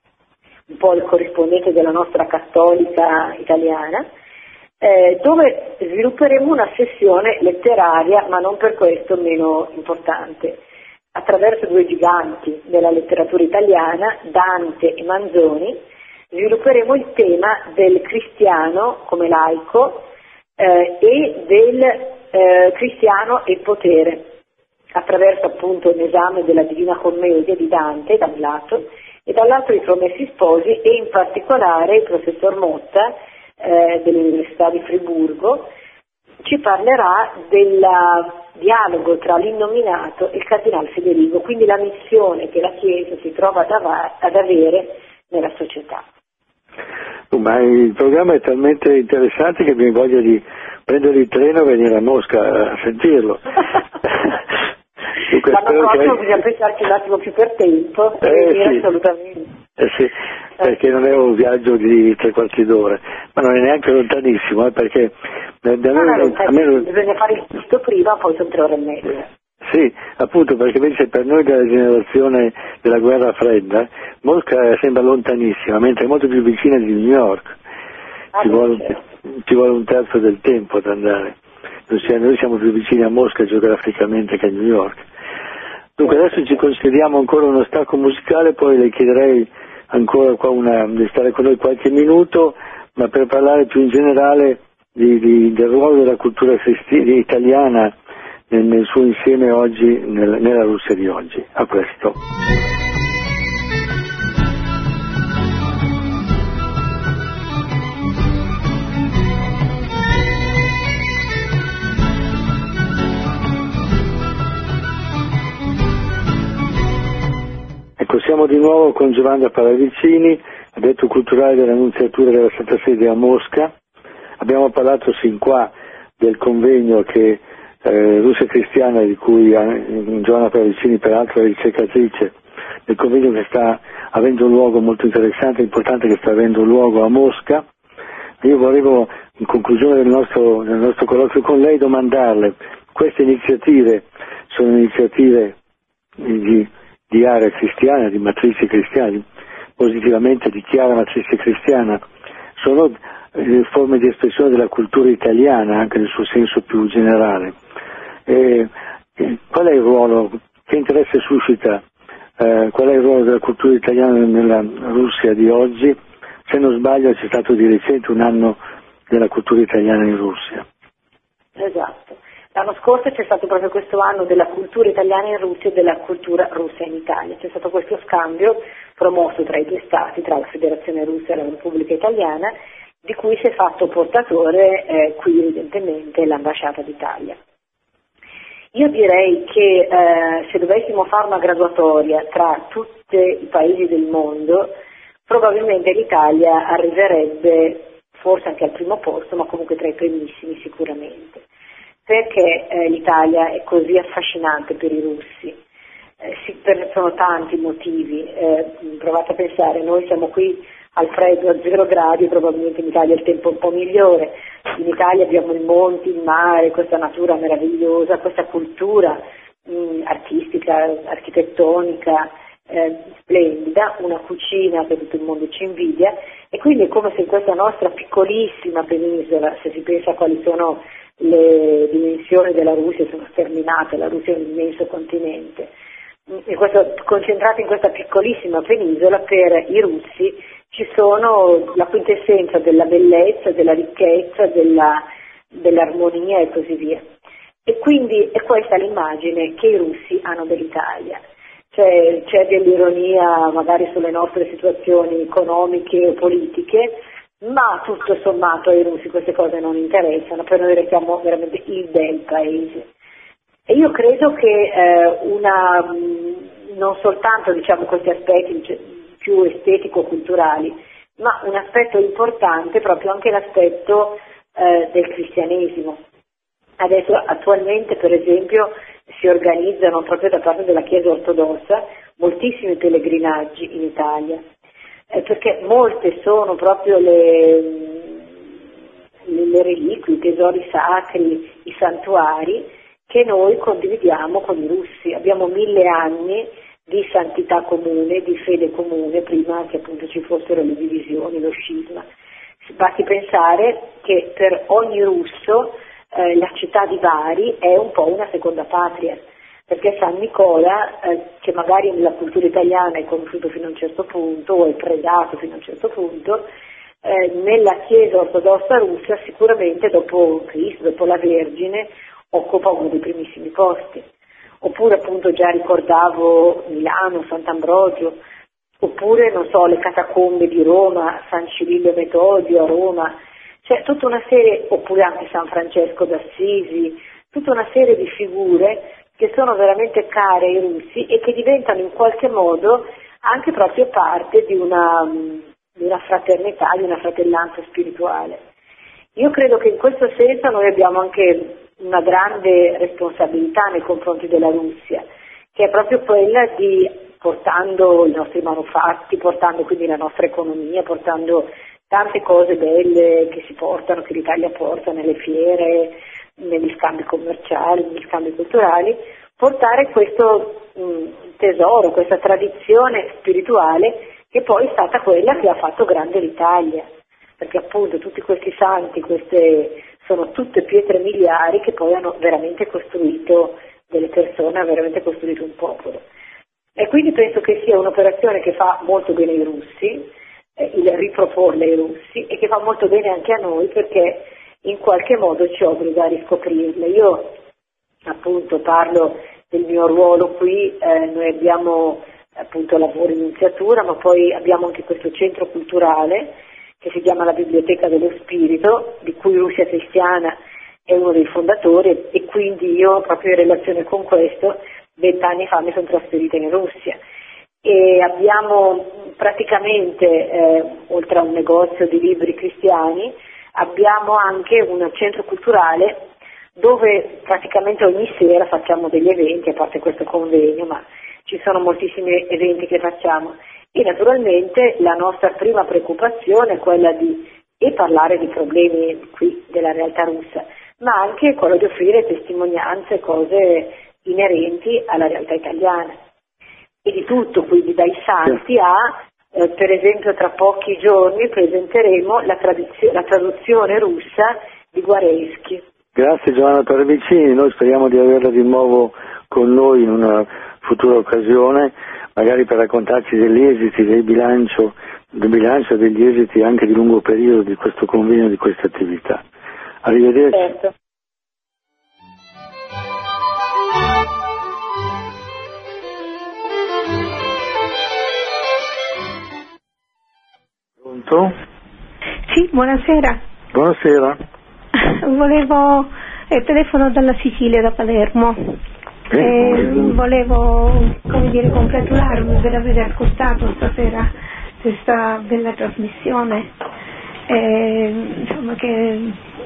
D: un po' il corrispondente della nostra cattolica italiana, eh, dove svilupperemo una sessione letteraria, ma non per questo meno importante. Attraverso due giganti della letteratura italiana, Dante e Manzoni, svilupperemo il tema del cristiano come laico eh, e del eh, cristiano e potere, attraverso appunto un esame della Divina Commedia di Dante da un lato e dall'altro i Promessi Sposi, e in particolare il professor Motta eh, dell'Università di Friburgo ci parlerà del dialogo tra l'innominato e il cardinale Federico, quindi la missione che la Chiesa si trova ad, av- ad avere nella società.
B: Oh, ma il programma è talmente interessante che mi voglia di prendere il treno e venire a Mosca a sentirlo.
D: L'anno prossimo che... bisogna pensarci un attimo più per tempo e
B: eh,
D: venire
B: sì.
D: assolutamente.
B: Eh sì, perché non è un viaggio di tre quarti d'ora, ma non è neanche lontanissimo, eh, perché da
D: non
B: me,
D: è lontanissimo,
B: me...
D: bisogna fare il giusto prima, poi sono tre ore e mezza.
B: Sì, appunto, perché invece per noi della generazione della guerra fredda, Mosca sembra lontanissima, mentre è molto più vicina di New York.
D: Ah,
B: ci, vuole,
D: certo.
B: ci vuole un terzo del tempo ad andare. Noi siamo più vicini a Mosca geograficamente che a New York. Dunque adesso ci concediamo ancora uno stacco musicale, poi le chiederei ancora qua una, di stare con noi qualche minuto, ma per parlare più in generale di, di, del ruolo della cultura cristiana italiana nel, nel suo insieme oggi, nel, nella Russia di oggi. A presto. Ecco, siamo di nuovo con Giovanna Paravicini, addetto culturale dell'Annunziatura della Santa Sede a Mosca. Abbiamo parlato sin qua del convegno che eh, Russia Cristiana, di cui eh, Giovanna Paravicini peraltro è ricercatrice, del convegno che sta avendo luogo molto interessante e importante, che sta avendo luogo a Mosca. Io volevo, in conclusione del nostro, del nostro colloquio con lei, domandarle: queste iniziative sono iniziative di di area cristiana, di matrice cristiana, positivamente di chiara matrice cristiana, sono eh, forme di espressione della cultura italiana, anche nel suo senso più generale. E, e, qual è il ruolo, che interesse suscita, eh, qual è il ruolo della cultura italiana nella Russia di oggi? Se non sbaglio c'è stato di recente un anno della cultura italiana in Russia.
D: Esatto. L'anno scorso c'è stato proprio questo anno della cultura italiana in Russia e della cultura russa in Italia. C'è stato questo scambio promosso tra i due stati, tra la Federazione Russa e la Repubblica Italiana, di cui si è fatto portatore eh, qui evidentemente l'Ambasciata d'Italia. Io direi che eh, se dovessimo fare una graduatoria tra tutti i paesi del mondo, probabilmente l'Italia arriverebbe forse anche al primo posto, ma comunque tra i primissimi sicuramente. Perché eh, l'Italia è così affascinante per i russi? Eh, sì, per, sono tanti motivi, eh, provate a pensare, noi siamo qui al freddo a zero gradi, probabilmente in Italia il tempo è un po' migliore, in Italia abbiamo i monti, il mare, questa natura meravigliosa, questa cultura mh, artistica, architettonica, eh, splendida, una cucina che tutto il mondo ci invidia, e quindi è come se in questa nostra piccolissima penisola, se si pensa a quali sono le dimensioni della Russia sono sterminate, la Russia è un immenso continente. E questo, concentrato in questa piccolissima penisola, per i russi ci sono la quintessenza della bellezza, della ricchezza, della, dell'armonia e così via. E quindi è questa l'immagine che i russi hanno dell'Italia. Cioè, c'è dell'ironia magari sulle nostre situazioni economiche e politiche, ma tutto sommato ai russi queste cose non interessano, per noi restiamo veramente il bel paese. E io credo che eh, una, non soltanto diciamo questi aspetti più estetico-culturali, ma un aspetto importante proprio anche l'aspetto eh, del cristianesimo. Adesso attualmente per esempio si organizzano proprio da parte della Chiesa ortodossa moltissimi pellegrinaggi in Italia, eh, perché molte sono proprio le, le, le reliquie, i tesori sacri, i santuari che noi condividiamo con i russi. Abbiamo mille anni di santità comune, di fede comune, prima che appunto ci fossero le divisioni, lo scisma. Basti pensare che per ogni russo Eh, la città di Bari è un po' una seconda patria, perché San Nicola, eh, che magari nella cultura italiana è conosciuto fino a un certo punto, o è predato fino a un certo punto, eh, nella Chiesa ortodossa russa sicuramente dopo Cristo, dopo la Vergine, occupa uno dei primissimi posti. Oppure appunto già ricordavo Milano, Sant'Ambrogio, oppure non so le catacombe di Roma, San Cirillo e Metodio a Roma. C'è tutta una serie, oppure anche San Francesco d'Assisi, tutta una serie di figure che sono veramente care ai russi e che diventano in qualche modo anche proprio parte di una, di una fraternità, di una fratellanza spirituale. Io credo che in questo senso noi abbiamo anche una grande responsabilità nei confronti della Russia, che è proprio quella di, portando i nostri manufatti, portando quindi la nostra economia, portando tante cose belle che si portano, che l'Italia porta nelle fiere, negli scambi commerciali, negli scambi culturali, portare questo mh, tesoro, questa tradizione spirituale che poi è stata quella che ha fatto grande l'Italia, perché appunto tutti questi santi, queste sono tutte pietre miliari che poi hanno veramente costruito delle persone, hanno veramente costruito un popolo. E quindi penso che sia un'operazione che fa molto bene ai russi, il riproporle ai russi, e che fa molto bene anche a noi, perché in qualche modo ci obbliga a riscoprirle. Io appunto parlo del mio ruolo qui, eh, noi abbiamo appunto lavoro in iniziatura, ma poi abbiamo anche questo centro culturale che si chiama la Biblioteca dello Spirito, di cui Russia Cristiana è uno dei fondatori, e quindi io proprio in relazione con questo vent'anni fa mi sono trasferita in Russia. E abbiamo praticamente, eh, oltre a un negozio di libri cristiani, abbiamo anche un centro culturale dove praticamente ogni sera facciamo degli eventi, a parte questo convegno, ma ci sono moltissimi eventi che facciamo. E naturalmente la nostra prima preoccupazione è quella di e parlare di problemi qui della realtà russa, ma anche quello di offrire testimonianze, cose inerenti alla realtà italiana. E di tutto, quindi dai santi a, eh, per esempio tra pochi giorni presenteremo la, tradizio- la traduzione russa di Guareschi.
B: Grazie Giovanna Paravicini, noi speriamo di averla di nuovo con noi in una futura occasione, magari per raccontarci degli esiti del bilancio, del bilancio degli esiti anche di lungo periodo di questo convegno, di questa attività. Arrivederci.
D: Certo.
B: Pronto?
E: Sì, buonasera.
B: Buonasera.
E: Volevo, eh, telefono dalla Sicilia, da Palermo.
B: Eh,
E: eh, volevo, come dire, congratularmi per aver ascoltato stasera questa bella trasmissione, eh, insomma, che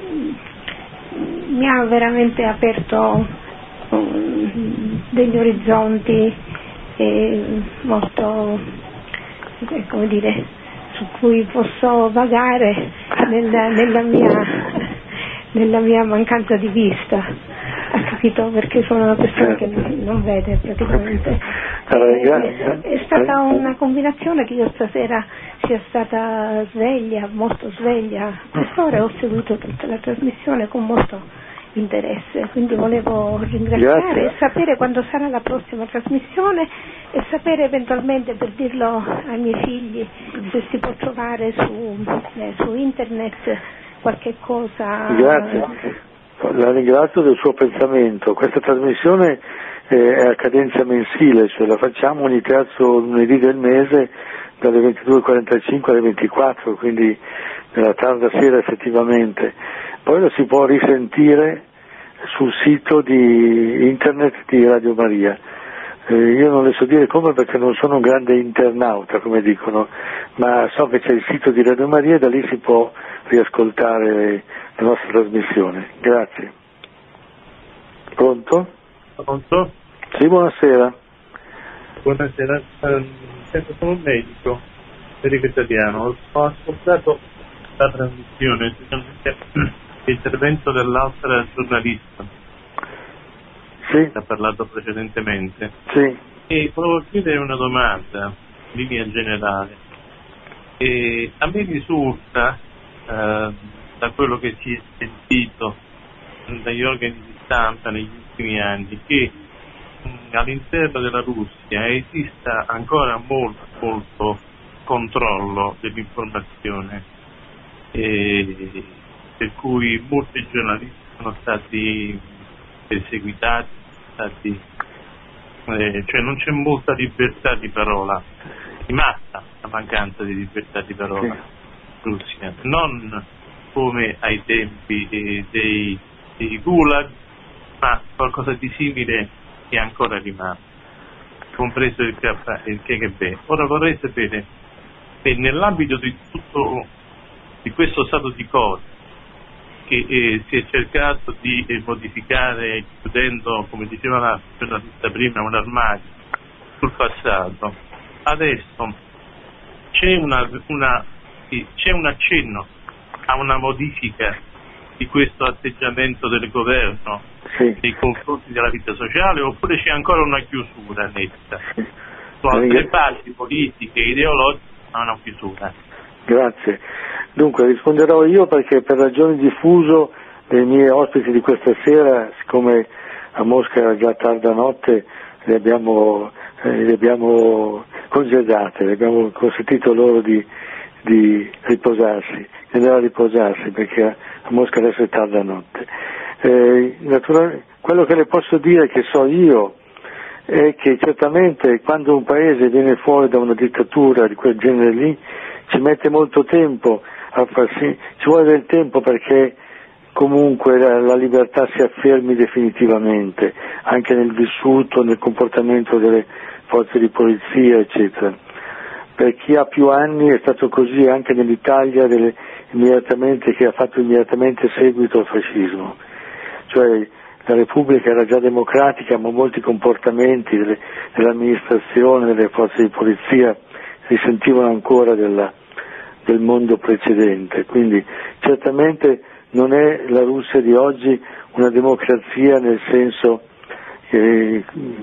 E: mi ha veramente aperto um, degli orizzonti eh, molto, eh, come dire, su cui posso vagare nella, nella, mia, nella mia mancanza di vista. Ha capito? Perché sono una persona che non, non vede praticamente. È, è stata una combinazione che io stasera sia stata sveglia, molto sveglia. A quest'ora ho seguito tutta la trasmissione con molto interesse. Quindi volevo ringraziare
B: Grazie.
E: e sapere quando sarà la prossima trasmissione e sapere eventualmente, per dirlo ai miei figli, se si può trovare su, eh, su internet qualche cosa.
B: Grazie. La ringrazio del suo pensamento. Questa trasmissione eh, è a cadenza mensile, cioè la facciamo ogni terzo lunedì del mese dalle ventidue e quarantacinque alle ventiquattro, quindi nella tarda sera effettivamente. Poi lo si può risentire sul sito di internet di Radio Maria. Eh, io non le so dire come perché non sono un grande internauta, come dicono, ma so che c'è il sito di Radio Maria e da lì si può riascoltare la nostra trasmissione. Grazie. Pronto?
F: Pronto?
B: Sì, buonasera.
F: Buonasera, um, sono un medico, medico italiano. Ho ascoltato la trasmissione, l'intervento dell'altra giornalista
B: Sì.
F: che ha parlato precedentemente.
B: Sì.
F: E volevo chiedere una domanda in linea generale. E a me risulta, eh, da quello che si è sentito dagli organi di stampa negli ultimi anni, che mh, all'interno della Russia esista ancora molto, molto controllo dell'informazione, e per cui molti giornalisti sono stati perseguitati, stati, eh, cioè non c'è molta libertà di parola, di massa la mancanza di libertà di parola in Russia, non come ai tempi eh, dei, dei gulag, ma qualcosa di simile che ancora rimane, compreso il K G B. Ora vorrei sapere se nell'ambito di tutto di questo stato di cose che eh, si è cercato di eh, modificare, chiudendo, come diceva la giornalista prima, un armadio sul passato, adesso c'è, una, una, c'è un accenno a una modifica di questo atteggiamento del governo
B: Sì.
F: nei confronti della vita sociale, oppure c'è ancora una chiusura netta
B: Sì.
F: su altre parti politiche e ideologiche, ma una chiusura?
B: Grazie. Dunque risponderò io perché per ragioni di fuso dei miei ospiti di questa sera, siccome a Mosca era già tarda notte, le abbiamo, eh, le abbiamo congedate, le abbiamo consentito loro di, di riposarsi, di andare a riposarsi perché a Mosca adesso è tarda notte. Eh, naturalmente, quello che le posso dire, che so io, è che certamente quando un paese viene fuori da una dittatura di quel genere lì ci mette molto tempo a far sì, ci vuole del tempo perché comunque la, la libertà si affermi definitivamente anche nel vissuto, nel comportamento delle forze di polizia, eccetera. Per chi ha più anni è stato così anche nell'Italia delle, immediatamente, che ha fatto immediatamente seguito al fascismo, cioè la Repubblica era già democratica, ma molti comportamenti delle, dell'amministrazione, delle forze di polizia risentivano ancora della, del mondo precedente, quindi certamente non è la Russia di oggi una democrazia nel senso eh,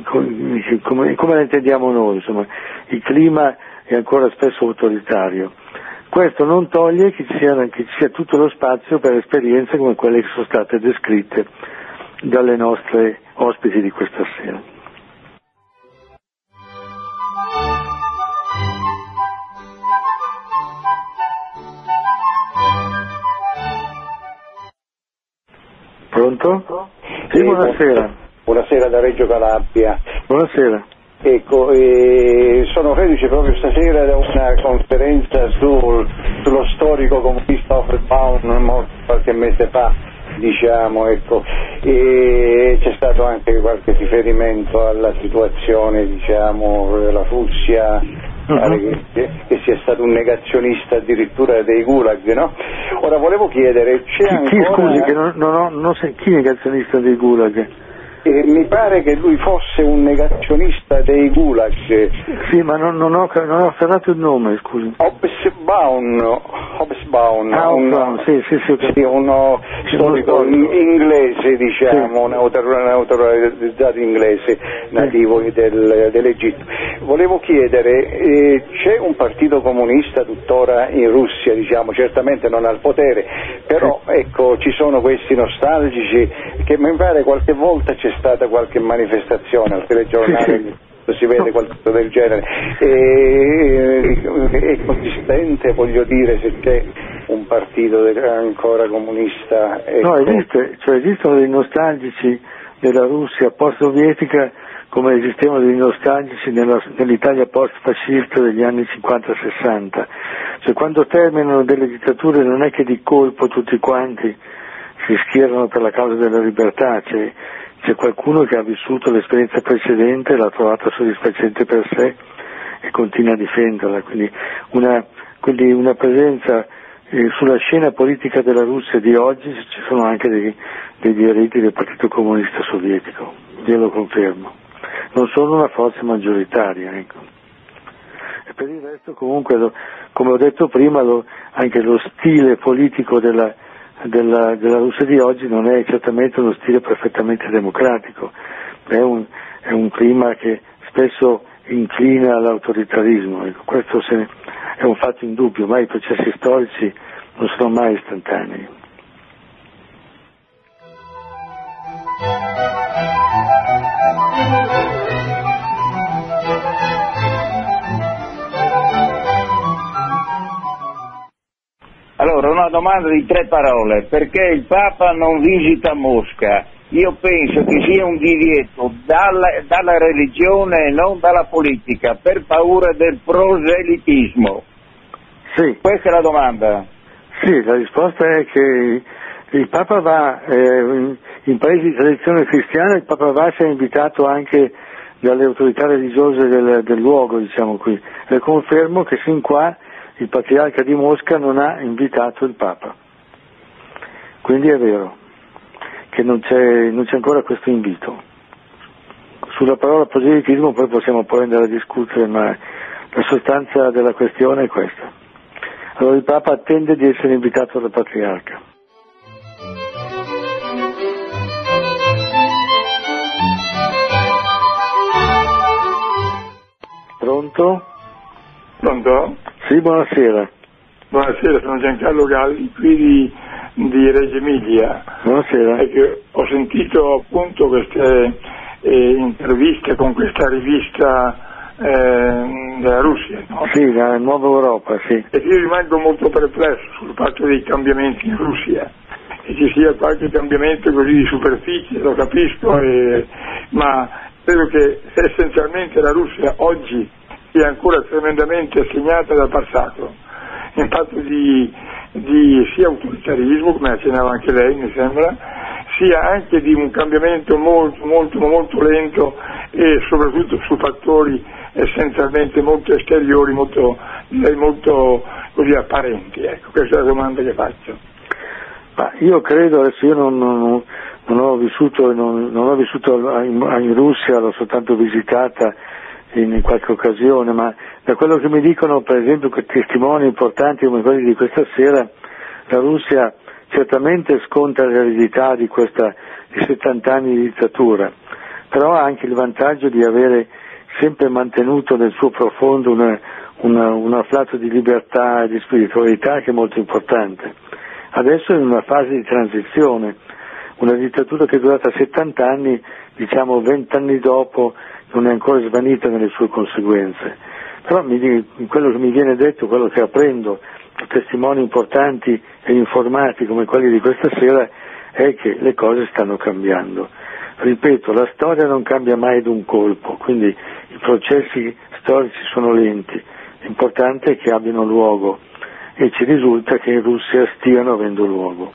B: come, come la intendiamo noi, insomma, il clima è ancora spesso autoritario. Questo non toglie che ci sia, che ci sia tutto lo spazio per esperienze come quelle che sono state descritte dalle nostre ospiti di questa sera. Pronto? Sì, buonasera.
G: Buonasera da Reggio Calabria.
B: Buonasera.
G: Ecco, eh, sono reduce proprio stasera da una conferenza sul, sullo storico comunista Hobsbawm, morto qualche mese fa, diciamo, ecco, e c'è stato anche qualche riferimento alla situazione, diciamo, della Russia, uh-huh. che, che sia stato un negazionista addirittura dei gulag, no? Ora volevo chiedere, c'è
B: chi,
G: ancora...
B: Chi, scusi, che non, non ho, non so, chi è negazionista dei gulag?
G: E mi pare che lui fosse un negazionista dei gulag.
B: Sì, ma non, non, ho, non ho afferrato il nome, scusi.
G: Hobsbawm, Hobsbawm,
B: ah,
G: un,
B: sì, sì, sì,
G: sì, uno storico inglese, diciamo, sì. un naturalizzato inglese nativo sì. del, dell'Egitto. Volevo chiedere, eh, c'è un partito comunista tuttora in Russia, diciamo, certamente non al potere, però sì. ecco, ci sono questi nostalgici che mi pare qualche volta c'è stata qualche manifestazione al telegiornale, sì, sì. si vede qualcosa del genere, e, è consistente, voglio dire, se c'è un partito ancora comunista. Ecco.
B: No, esiste, cioè esistono dei nostalgici della Russia post-sovietica come esistevano dei nostalgici nella, nell'Italia post-fascista degli anni cinquanta sessanta, cioè quando terminano delle dittature non è che di colpo tutti quanti si schierano per la causa della libertà, c'è, c'è qualcuno che ha vissuto l'esperienza precedente, l'ha trovata soddisfacente per sé e continua a difenderla, quindi una, quindi una presenza eh, sulla scena politica della Russia di oggi ci sono anche dei, degli eredi del Partito Comunista Sovietico, glielo confermo, non sono una forza maggioritaria, ecco. E per il resto comunque, lo, come ho detto prima, lo, anche lo stile politico della Della, della Russia di oggi non è certamente uno stile perfettamente democratico, è un, è un clima che spesso inclina all'autoritarismo, ecco, questo se, è un fatto indubbio, ma i processi storici non sono mai istantanei.
H: Allora, una domanda di tre parole: perché il Papa non visita Mosca? Io penso che sia un divieto dalla, dalla religione e non dalla politica, per paura del proselitismo.
B: Sì.
H: Questa è la domanda.
B: Sì, la risposta è che il Papa va, eh, in, in paesi di tradizione cristiana il Papa va si è invitato anche dalle autorità religiose del, del luogo, diciamo qui. Le confermo che sin qua il Patriarca di Mosca non ha invitato il Papa, quindi è vero che non c'è, non c'è ancora questo invito. Sulla parola proselitismo poi possiamo poi andare a discutere, ma la sostanza della questione è questa. Allora il Papa attende di essere invitato dal Patriarca.
I: Pronto?
J: Pronto?
I: Sì, buonasera.
J: Buonasera, sono Giancarlo Galli, qui di, di Reggio Emilia.
I: Buonasera.
J: E che ho sentito appunto queste eh, interviste con questa rivista eh, della Russia, no?
I: Sì, la Nuova Europa, sì.
J: E io rimango molto perplesso sul fatto dei cambiamenti in Russia, e ci sia qualche cambiamento così di superficie, lo capisco, e, ma credo che essenzialmente la Russia oggi è ancora tremendamente segnata dal passato, in fatto di, di sia autoritarismo, come accennava anche lei, mi sembra, sia anche di un cambiamento molto, molto, molto lento e soprattutto su fattori essenzialmente molto esteriori, molto, direi molto così apparenti. Ecco, questa è la domanda che faccio.
I: Ma io credo, adesso io non, non, non ho vissuto, non, non ho vissuto in, in Russia, l'ho soltanto visitata in qualche occasione, ma da quello che mi dicono, per esempio, quei testimoni importanti come quelli di questa sera, la Russia certamente sconta l'eredità di questa di settanta anni di dittatura, però ha anche il vantaggio di avere sempre mantenuto nel suo profondo una, una, un afflato di libertà e di spiritualità che è molto importante. Adesso è in una fase di transizione, una dittatura che è durata settanta anni, diciamo venti anni dopo, non è ancora svanita nelle sue conseguenze. Però mi, quello che mi viene detto, quello che apprendo da testimoni importanti e informati come quelli di questa sera, è che le cose stanno cambiando. Ripeto, la storia non cambia mai d'un colpo, quindi i processi storici sono lenti, l'importante è che abbiano luogo, e ci risulta che in Russia stiano avendo luogo.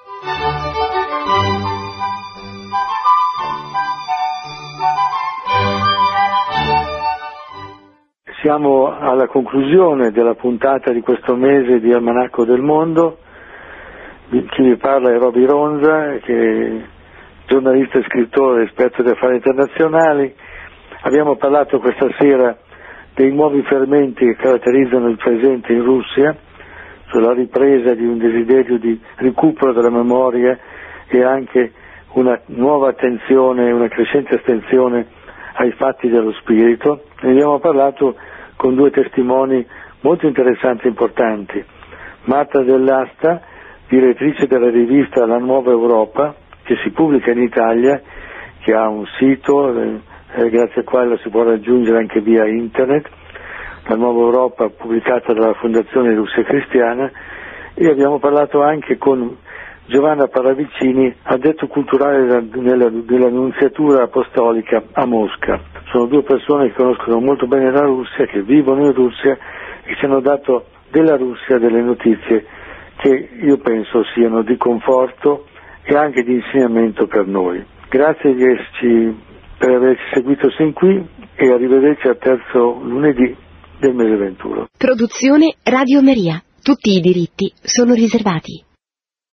I: Siamo alla conclusione della puntata di questo mese di Almanacco del Mondo. Chi vi parla è Roby Ronza, che
B: giornalista e scrittore esperto di affari internazionali. Abbiamo parlato questa sera dei nuovi fermenti che caratterizzano il presente in Russia, sulla ripresa di un desiderio di recupero della memoria e anche una nuova attenzione, una crescente attenzione ai fatti dello spirito. Ne abbiamo parlato con due testimoni molto interessanti e importanti. Marta Dell'Asta, direttrice della rivista La Nuova Europa, che si pubblica in Italia, che ha un sito eh, grazie al quale si può raggiungere anche via internet, La Nuova Europa, pubblicata dalla Fondazione Russia Cristiana, e abbiamo parlato anche con Giovanna Paravicini, addetto culturale della, dell'Annunziatura Apostolica a Mosca. Sono due persone che conoscono molto bene la Russia, che vivono in Russia e ci hanno dato della Russia delle notizie che io penso siano di conforto e anche di insegnamento per noi. Grazie di esserci, per averci seguito sin qui, e arrivederci al terzo lunedì del mese ventuno.
A: Produzione Radio Maria. Tutti i diritti sono riservati.